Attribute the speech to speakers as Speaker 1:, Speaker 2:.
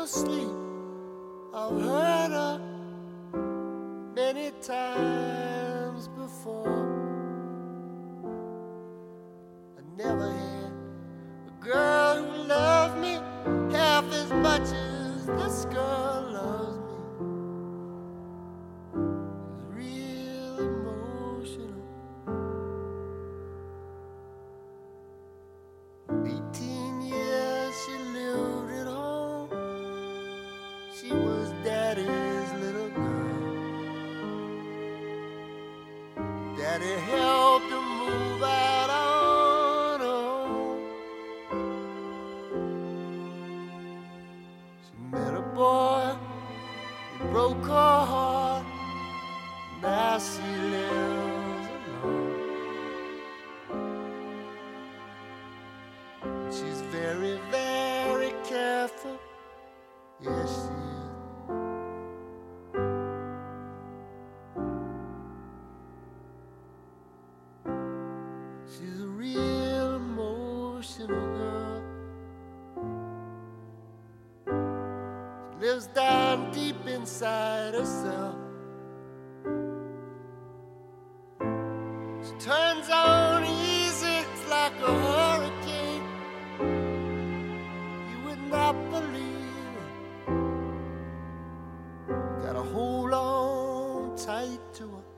Speaker 1: sleep. I've heard her many times before. I never had a girl who loved me half as much as this girl loves me. It's real emotional. 18 years she lived at home. She was Daddy's little girl. Daddy helped her move out on her own. She met a boy, he broke her heart. Now she lives alone. She's very, very careful. Yes, she is. She's a real emotional girl. She lives down deep inside herself. She turns on easy, it's like a hurricane. You would not believe it. Gotta hold on tight to her.